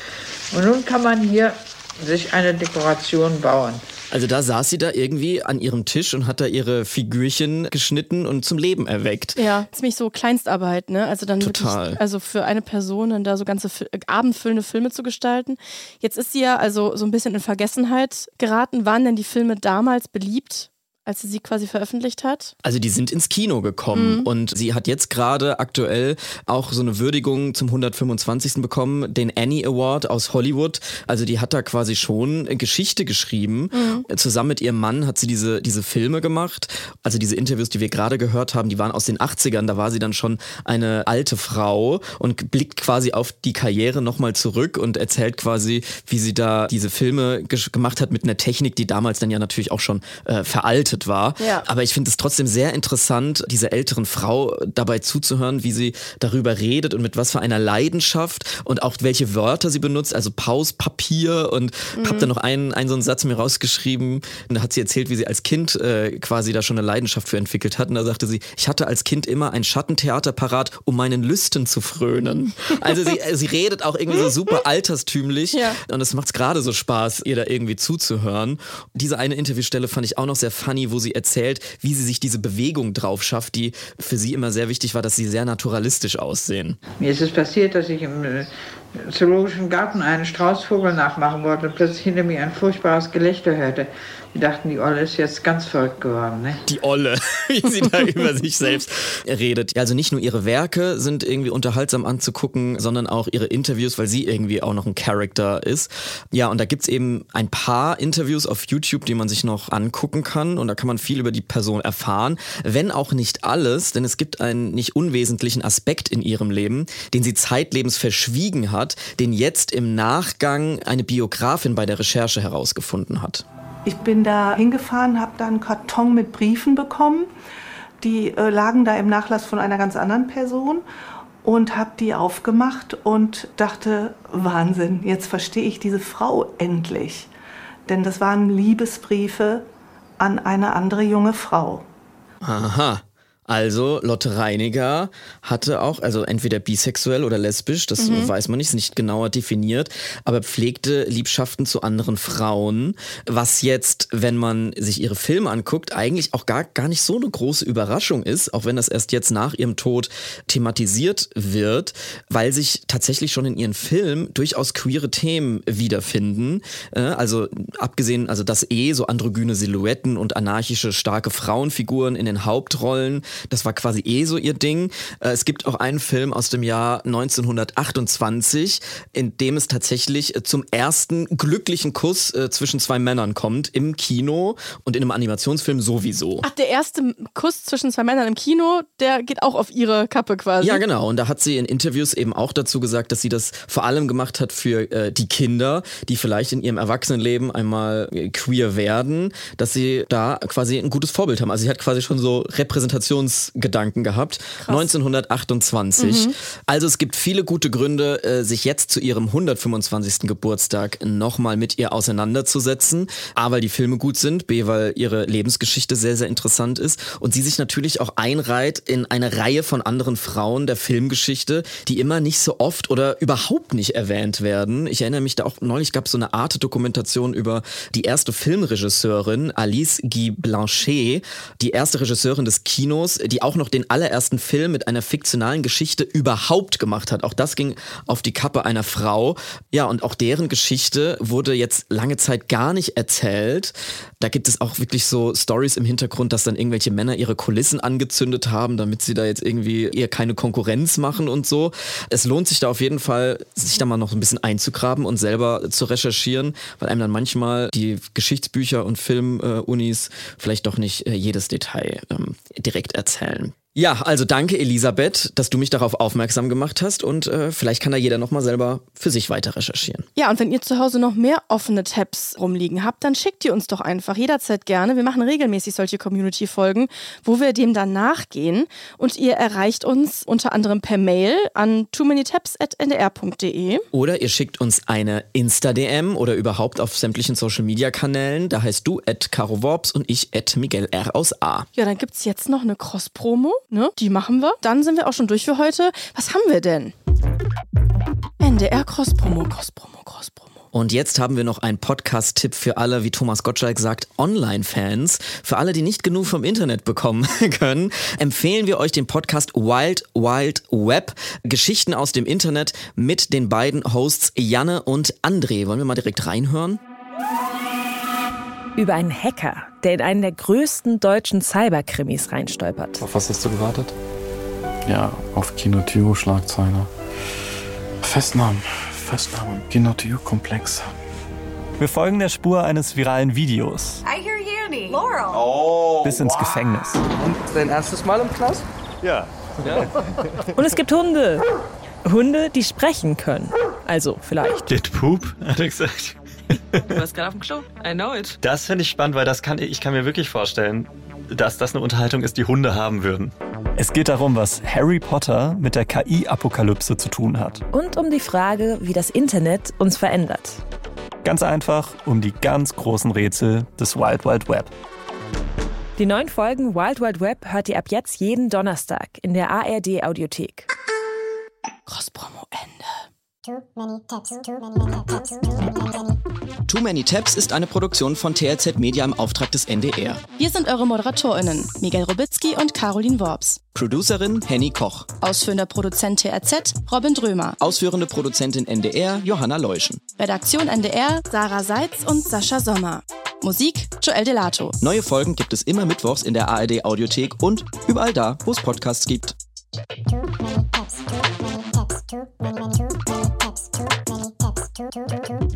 S12: Und nun kann man hier sich eine Dekoration bauen.
S3: Also da saß sie da irgendwie an ihrem Tisch und hat da ihre Figürchen geschnitten und zum Leben erweckt.
S2: Ja, ziemlich so Kleinstarbeit, ne? Also dann
S3: total.
S2: Wirklich, also für eine Person dann da so ganze abendfüllende Filme zu gestalten. Jetzt ist sie ja also so ein bisschen in Vergessenheit geraten. Waren denn die Filme damals beliebt, als sie quasi veröffentlicht hat?
S3: Also die sind ins Kino gekommen und sie hat jetzt gerade aktuell auch so eine Würdigung zum 125. bekommen, den Annie Award aus Hollywood. Also die hat da quasi schon Geschichte geschrieben. Zusammen mit ihrem Mann hat sie diese Filme gemacht. Also diese Interviews, die wir gerade gehört haben, die waren aus den 80ern. Da war sie dann schon eine alte Frau und blickt quasi auf die Karriere nochmal zurück und erzählt quasi, wie sie da diese Filme gemacht hat mit einer Technik, die damals dann ja natürlich auch schon veraltet war. Ja. Aber ich finde es trotzdem sehr interessant, dieser älteren Frau dabei zuzuhören, wie sie darüber redet und mit was für einer Leidenschaft und auch welche Wörter sie benutzt, also Pauspapier und habe da noch einen so einen Satz mir rausgeschrieben und da hat sie erzählt, wie sie als Kind quasi da schon eine Leidenschaft für entwickelt hat und da sagte sie, ich hatte als Kind immer ein Schattentheater parat, um meinen Lüsten zu frönen. Also sie redet auch irgendwie so super alterstümlich und es macht gerade so Spaß, ihr da irgendwie zuzuhören. Diese eine Interviewstelle fand ich auch noch sehr funny, wo sie erzählt, wie sie sich diese Bewegung drauf schafft, die für sie immer sehr wichtig war, dass sie sehr naturalistisch aussehen.
S12: Mir ist es passiert, dass ich im Zoologischen Garten einen Straußvogel nachmachen wollte und plötzlich hinter mir ein furchtbares Gelächter hörte. Die dachten, die Olle ist jetzt ganz verrückt geworden. Ne?
S3: Die Olle, wie sie da über sich selbst redet. Also nicht nur ihre Werke sind irgendwie unterhaltsam anzugucken, sondern auch ihre Interviews, weil sie irgendwie auch noch ein Charakter ist. Ja, und da gibt's eben ein paar Interviews auf YouTube, die man sich noch angucken kann und da kann man viel über die Person erfahren. Wenn auch nicht alles, denn es gibt einen nicht unwesentlichen Aspekt in ihrem Leben, den sie zeitlebens verschwiegen hat, den jetzt im Nachgang eine Biografin bei der Recherche herausgefunden hat.
S13: Ich bin da hingefahren, habe da einen Karton mit Briefen bekommen. Die lagen da im Nachlass von einer ganz anderen Person und habe die aufgemacht und dachte, Wahnsinn, jetzt verstehe ich diese Frau endlich. Denn das waren Liebesbriefe an eine andere junge Frau.
S3: Aha. Also Lotte Reiniger hatte auch, also entweder bisexuell oder lesbisch, das weiß man nicht, ist nicht genauer definiert, aber pflegte Liebschaften zu anderen Frauen, was jetzt, wenn man sich ihre Filme anguckt, eigentlich auch gar nicht so eine große Überraschung ist, auch wenn das erst jetzt nach ihrem Tod thematisiert wird, weil sich tatsächlich schon in ihren Filmen durchaus queere Themen wiederfinden. Also abgesehen, also das so androgyne Silhouetten und anarchische, starke Frauenfiguren in den Hauptrollen, das war quasi so ihr Ding. Es gibt auch einen Film aus dem Jahr 1928, in dem es tatsächlich zum ersten glücklichen Kuss zwischen zwei Männern kommt, im Kino und in einem Animationsfilm sowieso.
S2: Ach, der erste Kuss zwischen zwei Männern im Kino, der geht auch auf ihre Kappe quasi.
S3: Ja, genau. Und da hat sie in Interviews eben auch dazu gesagt, dass sie das vor allem gemacht hat für die Kinder, die vielleicht in ihrem Erwachsenenleben einmal queer werden, dass sie da quasi ein gutes Vorbild haben. Also sie hat quasi schon so Repräsentationsbilder Evolutionsgedanken gehabt. Krass. 1928. Also es gibt viele gute Gründe, sich jetzt zu ihrem 125. Geburtstag nochmal mit ihr auseinanderzusetzen. A, weil die Filme gut sind, B, weil ihre Lebensgeschichte sehr, sehr interessant ist und sie sich natürlich auch einreiht in eine Reihe von anderen Frauen der Filmgeschichte, die immer nicht so oft oder überhaupt nicht erwähnt werden. Ich erinnere mich da auch, neulich gab es so eine Arte-Dokumentation über die erste Filmregisseurin, Alice Guy Blanchet, die erste Regisseurin des Kinos, die auch noch den allerersten Film mit einer fiktionalen Geschichte überhaupt gemacht hat. Auch das ging auf die Kappe einer Frau. Ja, und auch deren Geschichte wurde jetzt lange Zeit gar nicht erzählt. Da gibt es auch wirklich so Stories im Hintergrund, dass dann irgendwelche Männer ihre Kulissen angezündet haben, damit sie da jetzt irgendwie eher keine Konkurrenz machen und so. Es lohnt sich da auf jeden Fall, sich da mal noch ein bisschen einzugraben und selber zu recherchieren, weil einem dann manchmal die Geschichtsbücher und Filmunis vielleicht doch nicht jedes Detail direkt erzählen. Ja, also danke Elisabeth, dass du mich darauf aufmerksam gemacht hast und vielleicht kann da jeder nochmal selber für sich weiter recherchieren.
S2: Ja, und wenn ihr zu Hause noch mehr offene Tabs rumliegen habt, dann schickt ihr uns doch einfach jederzeit gerne. Wir machen regelmäßig solche Community-Folgen, wo wir dem dann nachgehen und ihr erreicht uns unter anderem per Mail an toomanytabs@ndr.de.
S3: Oder ihr schickt uns eine Insta-DM oder überhaupt auf sämtlichen Social-Media-Kanälen. Da heißt du @CaroWorps und ich @MiguelR aus A.
S2: Ja, dann gibt's jetzt noch eine Cross-Promo. Ne? Die machen wir. Dann sind wir auch schon durch für heute. Was haben wir denn? NDR Cross-Promo.
S3: Und jetzt haben wir noch einen Podcast-Tipp für alle, wie Thomas Gottschalk sagt, Online-Fans. Für alle, die nicht genug vom Internet bekommen können, empfehlen wir euch den Podcast Wild Wild Web. Geschichten aus dem Internet mit den beiden Hosts Janne und André. Wollen wir mal direkt reinhören?
S14: Über einen Hacker, der in einen der größten deutschen Cyberkrimis reinstolpert.
S15: Auf was hast du gewartet? Ja, auf Kino-Tio-Schlagzeile. Festnahme im Kino-Tio-Komplex.
S16: Wir folgen der Spur eines viralen Videos.
S17: I hear Uni. Laurel.
S16: Bis ins Gefängnis.
S18: Und dein erstes Mal im Knast?
S16: Ja.
S14: Und es gibt Hunde. Hunde, die sprechen können. Also vielleicht.
S16: Did poop, hat er gesagt.
S17: Du warst gerade auf dem Klo. I know it.
S16: Das finde ich spannend, weil ich kann mir wirklich vorstellen, dass das eine Unterhaltung ist, die Hunde haben würden. Es geht darum, was Harry Potter mit der KI-Apokalypse zu tun hat.
S14: Und um die Frage, wie das Internet uns verändert.
S16: Ganz einfach um die ganz großen Rätsel des Wild Wild Web.
S14: Die neuen Folgen Wild Wild Web hört ihr ab jetzt jeden Donnerstag in der ARD Audiothek.
S2: Cross-Promo Ende.
S3: Too Many Tabs ist eine Produktion von TLZ Media im Auftrag des NDR.
S2: Wir sind eure ModeratorInnen, Miguel Robitzky und Caroline Worps.
S3: Producerin Henny Koch.
S2: Ausführender Produzent TRZ Robin Drömer.
S3: Ausführende Produzentin NDR Johanna Leuschen.
S2: Redaktion NDR Sarah Seitz und Sascha Sommer. Musik Joel Delato.
S3: Neue Folgen gibt es immer mittwochs in der ARD Audiothek und überall da, wo es Podcasts gibt.
S4: Too many tabs.